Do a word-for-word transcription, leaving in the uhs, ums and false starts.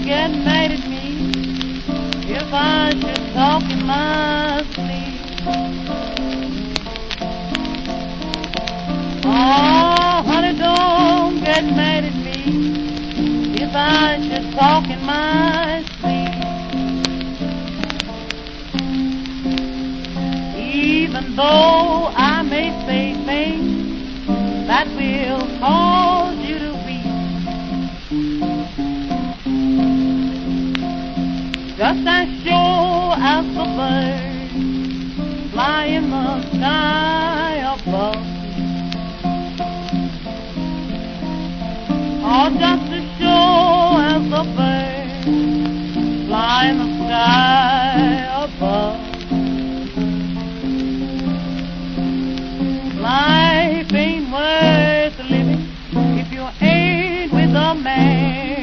get mad at me if I should talk in my sleep. Oh, honey, don't get mad at me if I should talk in my sleep. Even though I may say things that will cause you to weep, just as sure as the birds fly in the sky above, oh, just as sure as the birds fly in the sky above. Life ain't worth living if you ain't with a man.